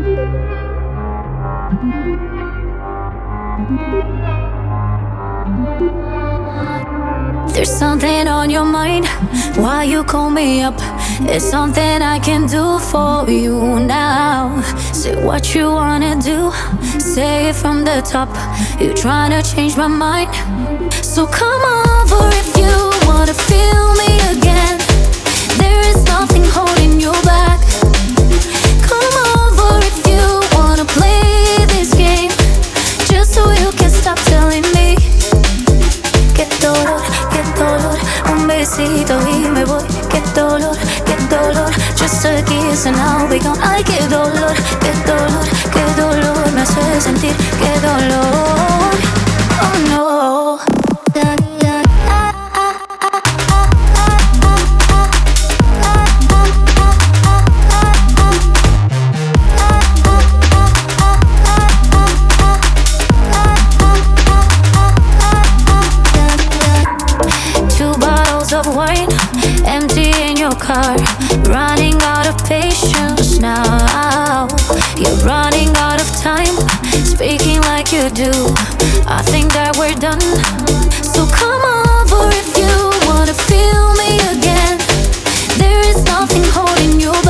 There's something on your mind, why you call me up? It's something I can do for you now. Say what you wanna do, say it from the top. You tryna change my mind, so come over if you wanna feel me again. There is nothing holding you back. Come over if you wanna play this game, just so you can stop telling me qué dolor, un besito y me voy. Qué dolor, just a kiss and I'll be gone. Ay, qué dolor, me hace sentir qué dolor. Oh no. Of wine, empty in your car, running out of patience now. You're running out of time, speaking like you do. I think that we're done, so come over if you wanna feel me again. There is nothing holding you